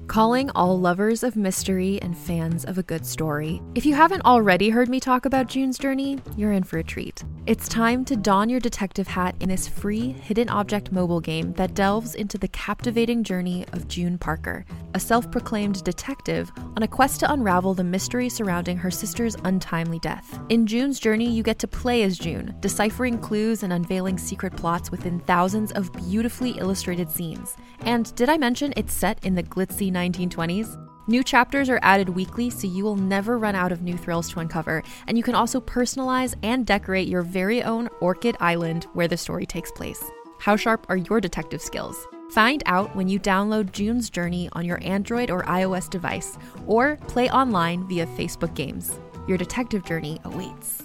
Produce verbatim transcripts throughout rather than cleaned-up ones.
Calling all lovers of mystery and fans of a good story. If you haven't already heard me talk about June's Journey, you're in for a treat. It's time to don your detective hat in this free hidden object mobile game that delves into the captivating journey of June Parker, a self-proclaimed detective on a quest to unravel the mystery surrounding her sister's untimely death. In June's Journey, you get to play as June, deciphering clues and unveiling secret plots within thousands of beautifully illustrated scenes. And did I mention it's set in the glitzy nineteen twenties? New chapters are added weekly, so you will never run out of new thrills to uncover, and you can also personalize and decorate your very own Orchid Island where the story takes place. How sharp are your detective skills? Find out when you download June's Journey on your Android or iOS device, or play online via Facebook Games. Your detective journey awaits.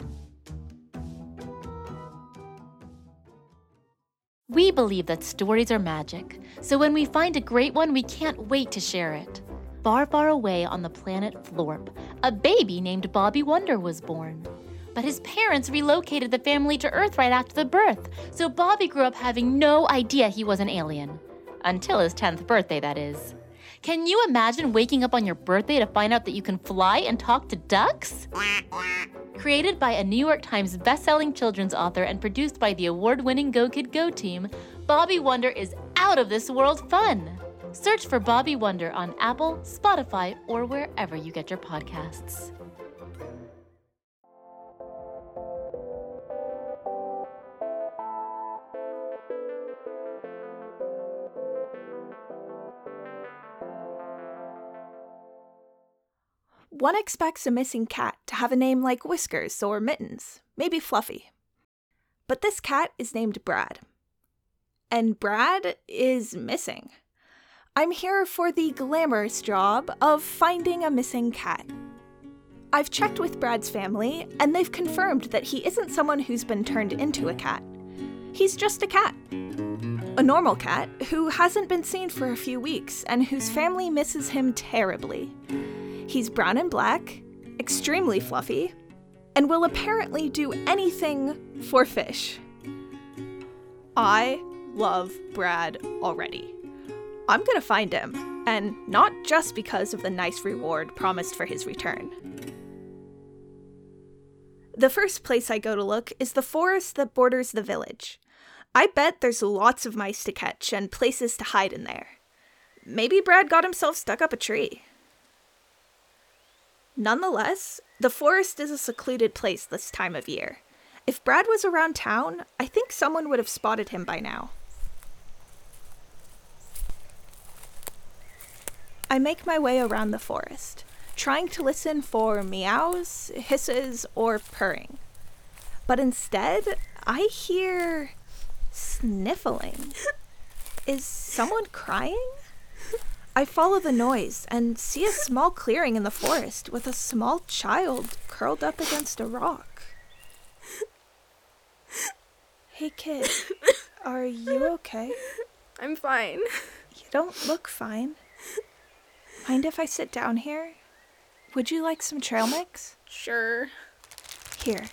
We believe that stories are magic, so when we find a great one, we can't wait to share it. Far, far away on the planet Florp, a baby named Bobby Wonder was born. But his parents relocated the family to Earth right after the birth, so Bobby grew up having no idea he was an alien. Until his tenth birthday, that is. Can you imagine waking up on your birthday to find out that you can fly and talk to ducks? Created by a New York Times best-selling children's author and produced by the award-winning Go Kid Go team, Bobby Wonder is out of this world fun. Search for Bobby Wonder on Apple, Spotify, or wherever you get your podcasts. One expects a missing cat to have a name like Whiskers or Mittens, maybe Fluffy. But this cat is named Brad. And Brad is missing. I'm here for the glamorous job of finding a missing cat. I've checked with Brad's family, and they've confirmed that he isn't someone who's been turned into a cat. He's just a cat. A normal cat who hasn't been seen for a few weeks and whose family misses him terribly. He's brown and black, extremely fluffy, and will apparently do anything for fish. I love Brad already. I'm gonna find him, and not just because of the nice reward promised for his return. The first place I go to look is the forest that borders the village. I bet there's lots of mice to catch and places to hide in there. Maybe Brad got himself stuck up a tree. Nonetheless, the forest is a secluded place this time of year. If Brad was around town, I think someone would have spotted him by now. I make my way around the forest, trying to listen for meows, hisses, or purring. But instead, I hear sniffling. Is someone crying? I follow the noise and see a small clearing in the forest with a small child curled up against a rock. Hey kid, are you okay? I'm fine. You don't look fine. Mind if I sit down here? Would you like some trail mix? Sure. Here.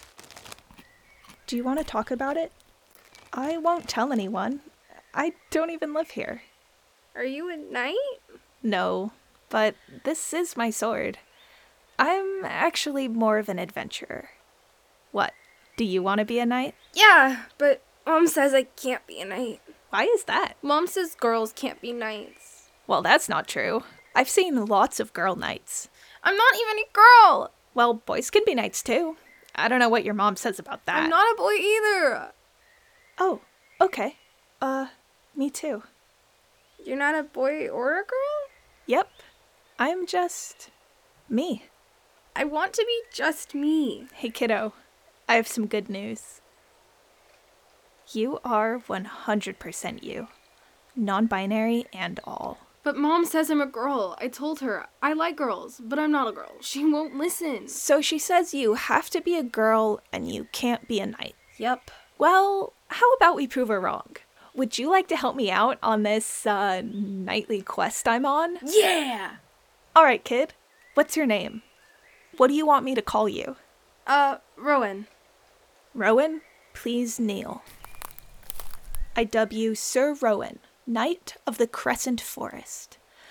Do you want to talk about it? I won't tell anyone. I don't even live here. Are you a knight? No, but this is my sword. I'm actually more of an adventurer. What, do you want to be a knight? Yeah, but Mom says I can't be a knight. Why is that? Mom says girls can't be knights. Well, that's not true. I've seen lots of girl knights. I'm not even a girl! Well, boys can be knights too. I don't know what your mom says about that. I'm not a boy either! Oh, okay. Uh, me too. You're not a boy or a girl? Yep. I'm just me. I want to be just me. Hey kiddo, I have some good news. You are one hundred percent you. Non-binary and all. But Mom says I'm a girl. I told her I like girls, but I'm not a girl. She won't listen. So she says you have to be a girl and you can't be a knight. Yep. Well, how about we prove her wrong? Would you like to help me out on this, uh, nightly quest I'm on? Yeah! Alright, kid. What's your name? What do you want me to call you? Uh, Rowan. Rowan, please kneel. I dub you Sir Rowan, Knight of the Crescent Forest.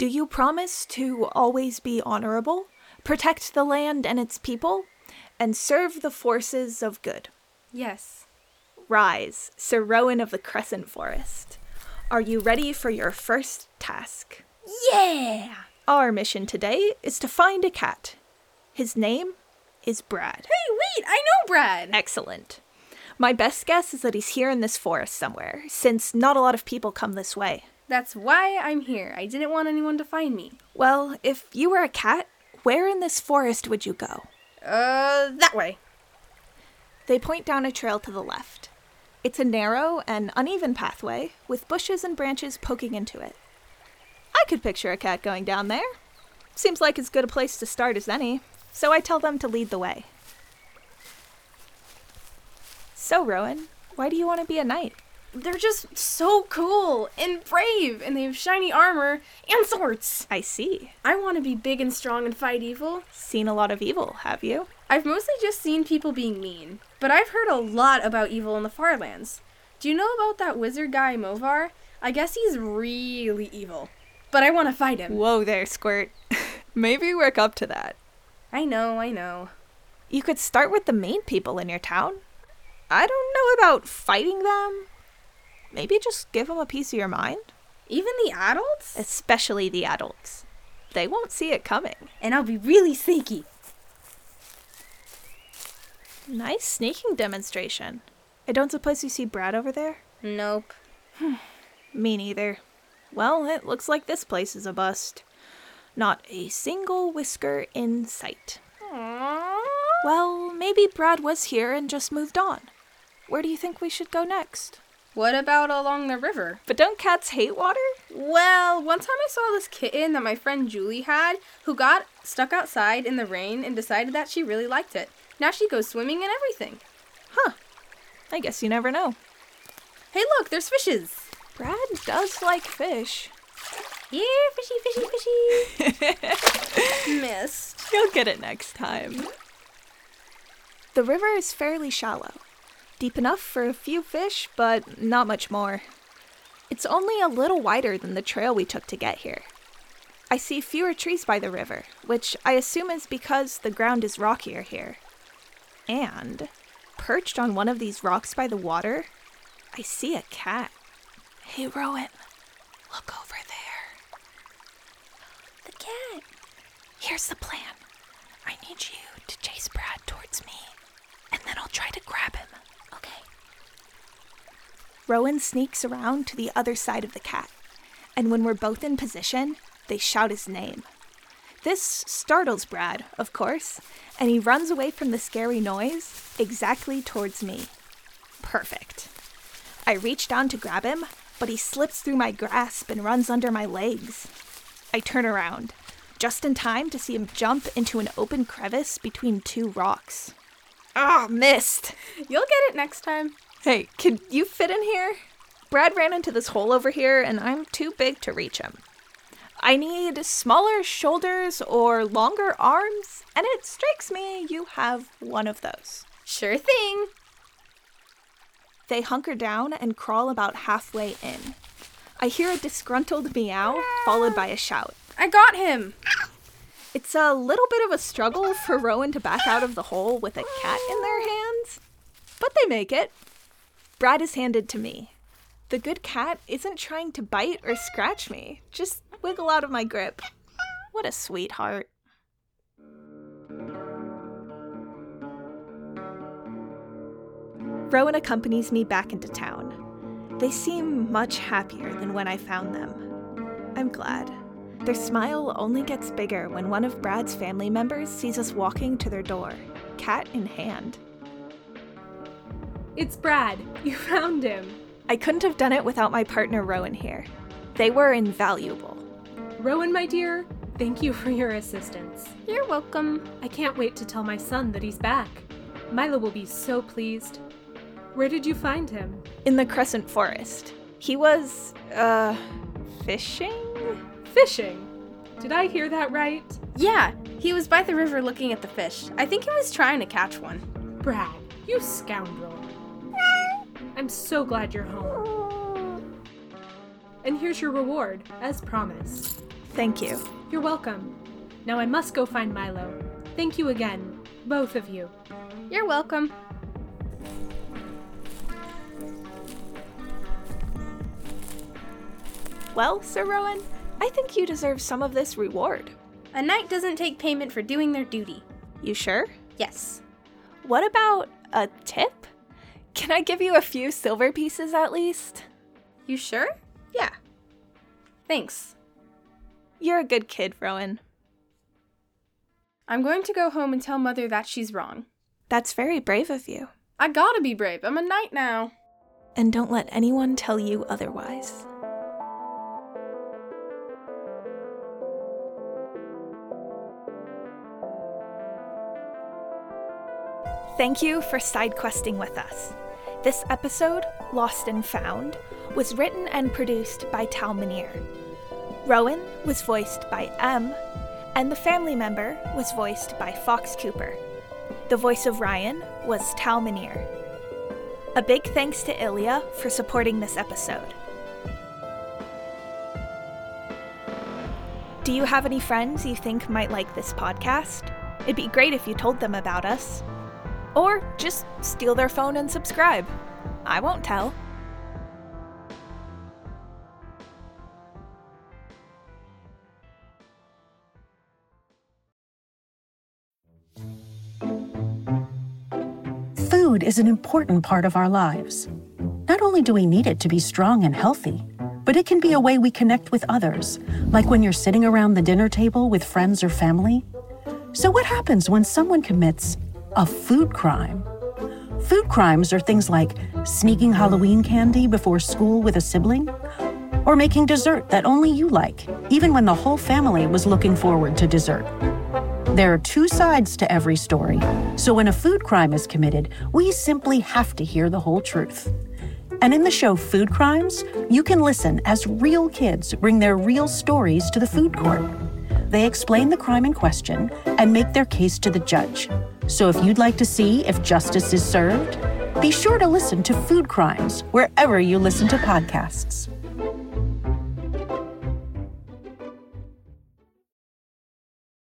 Do you promise to always be honorable, protect the land and its people, and serve the forces of good? Yes. Rise, Sir Rowan of the Crescent Forest. Are you ready for your first task? Yeah! Our mission today is to find a cat. His name is Brad. Hey, wait! I know Brad! Excellent. My best guess is that he's here in this forest somewhere, since not a lot of people come this way. That's why I'm here. I didn't want anyone to find me. Well, if you were a cat, where in this forest would you go? Uh, that way. They point down a trail to the left. It's a narrow and uneven pathway with bushes and branches poking into it. I could picture a cat going down there. Seems like as good a place to start as any, so I tell them to lead the way. So, Rowan, why do you want to be a knight? They're just so cool and brave, and they have shiny armor and swords. I see. I want to be big and strong and fight evil. Seen a lot of evil, have you? I've mostly just seen people being mean, but I've heard a lot about evil in the Farlands. Do you know about that wizard guy, Movar? I guess he's really evil, but I want to fight him. Whoa there, Squirt. Maybe work up to that. I know, I know. You could start with the main people in your town. I don't know about fighting them. Maybe just give them a piece of your mind. Even the adults? Especially the adults. They won't see it coming. And I'll be really sneaky. Nice sneaking demonstration. I don't suppose you see Brad over there? Nope. Me neither. Well, it looks like this place is a bust. Not a single whisker in sight. Aww. Well, maybe Brad was here and just moved on. Where do you think we should go next? What about along the river? But don't cats hate water? Well, one time I saw this kitten that my friend Julie had, who got stuck outside in the rain and decided that she really liked it. Now she goes swimming and everything. Huh. I guess you never know. Hey look, there's fishes! Brad does like fish. Yeah, fishy, fishy, fishy. Missed. You'll get it next time. The river is fairly shallow. Deep enough for a few fish, but not much more. It's only a little wider than the trail we took to get here. I see fewer trees by the river, which I assume is because the ground is rockier here. And, perched on one of these rocks by the water, I see a cat. Hey, Rowan, look over there. The cat. Here's the plan. I need you to chase Brad towards me, and then I'll try to grab him. Okay. Rowan sneaks around to the other side of the cat, and when we're both in position, they shout his name. This startles Brad, of course, and he runs away from the scary noise exactly towards me. Perfect. I reach down to grab him, but he slips through my grasp and runs under my legs. I turn around, just in time to see him jump into an open crevice between two rocks. Ah, missed! You'll get it next time. Hey, can you fit in here? Brad ran into this hole over here, and I'm too big to reach him. I need smaller shoulders or longer arms, and it strikes me you have one of those. Sure thing. They hunker down and crawl about halfway in. I hear a disgruntled meow, followed by a shout. I got him! It's a little bit of a struggle for Rowan to back out of the hole with a cat in their hands, but they make it. Brad is handed to me. The good cat isn't trying to bite or scratch me, just wiggle out of my grip. What a sweetheart. Rowan accompanies me back into town. They seem much happier than when I found them. I'm glad. Their smile only gets bigger when one of Brad's family members sees us walking to their door, cat in hand. It's Brad. You found him. I couldn't have done it without my partner Rowan here. They were invaluable. Rowan, my dear, thank you for your assistance. You're welcome. I can't wait to tell my son that he's back. Milo will be so pleased. Where did you find him? In the Crescent Forest. He was, uh, fishing? Fishing? Did I hear that right? Yeah, he was by the river looking at the fish. I think he was trying to catch one. Brad, you scoundrel. I'm so glad you're home. And here's your reward, as promised. Thank you. You're welcome. Now I must go find Milo. Thank you again, both of you. You're welcome. Well, Sir Rowan, I think you deserve some of this reward. A knight doesn't take payment for doing their duty. You sure? Yes. What about a tip? Can I give you a few silver pieces at least? You sure? Yeah. Thanks. You're a good kid, Rowan. I'm going to go home and tell Mother that she's wrong. That's very brave of you. I gotta be brave. I'm a knight now. And don't let anyone tell you otherwise. Thank you for side questing with us. This episode, Lost and Found, was written and produced by Tal Minear. Rowan was voiced by M, and the family member was voiced by Fox Cooper. The voice of Ryan was Tal Minear. A big thanks to Ilya for supporting this episode. Do you have any friends you think might like this podcast? It'd be great if you told them about us. Or just steal their phone and subscribe. I won't tell. Food is an important part of our lives. Not only do we need it to be strong and healthy, but it can be a way we connect with others, like when you're sitting around the dinner table with friends or family. So what happens when someone commits a food crime? Food crimes are things like sneaking Halloween candy before school with a sibling, or making dessert that only you like, even when the whole family was looking forward to dessert. There are two sides to every story, so when a food crime is committed, we simply have to hear the whole truth. And in the show Food Crimes, you can listen as real kids bring their real stories to the food court. They explain the crime in question and make their case to the judge. So if you'd like to see if justice is served, be sure to listen to Food Crimes wherever you listen to podcasts.